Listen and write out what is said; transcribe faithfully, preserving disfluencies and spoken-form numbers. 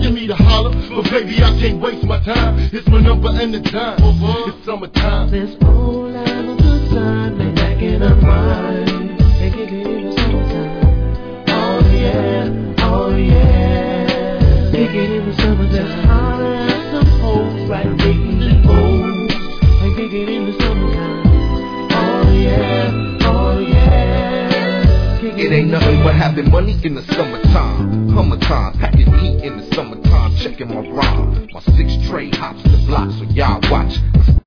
asking me to holler, but baby, I can't waste my time. It's my number and the time. It's summertime. This whole lot of good time, lay back and unwind, and kick it in the summertime. Oh yeah, oh yeah, kick it in the summertime. Holler at some hoes, right, ratings and O's, and kick it in the summertime. Oh yeah, oh yeah, kick it, it ain't nothing but having money in the summertime. Summertime, packing heat in the summertime, checking my rhyme. My six tray hops the block, so y'all watch.